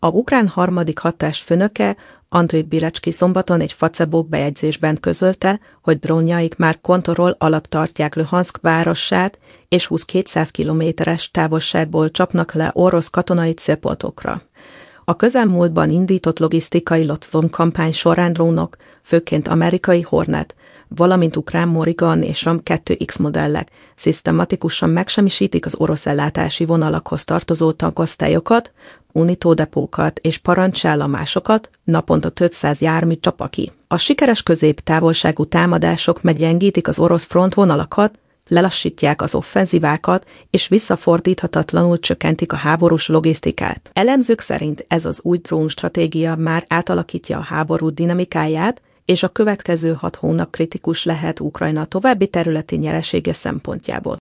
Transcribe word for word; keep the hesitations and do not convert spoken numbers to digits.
A ukrán harmadik hadtestfőnöke, Andriy Bilecki szombaton egy Facebook bejegyzésben közölte, hogy drónjaik már kontroll alatt tartják Luhanszk városát, és húsz-kétszáz kilométeres távolságból csapnak le orosz katonai célpontokra. A közelmúltban indított logisztikai locvon kampány során drónok, főként amerikai Hornet, valamint ukrán Morrigan és Ram kettő X modellek szisztematikusan megsemmisítik az orosz ellátási vonalakhoz tartozó tankosztályokat, unitódepókat és parancsállomásokat, naponta több száz jármű csap ki. A sikeres középtávolságú támadások meggyengítik az orosz frontvonalakat, lelassítják az offenzívákat, és visszafordíthatatlanul csökkentik a háborús logisztikát. Elemzők szerint ez az új drónstratégia már átalakítja a háború dinamikáját, és a következő hat hónap kritikus lehet Ukrajna további területi nyeresége szempontjából.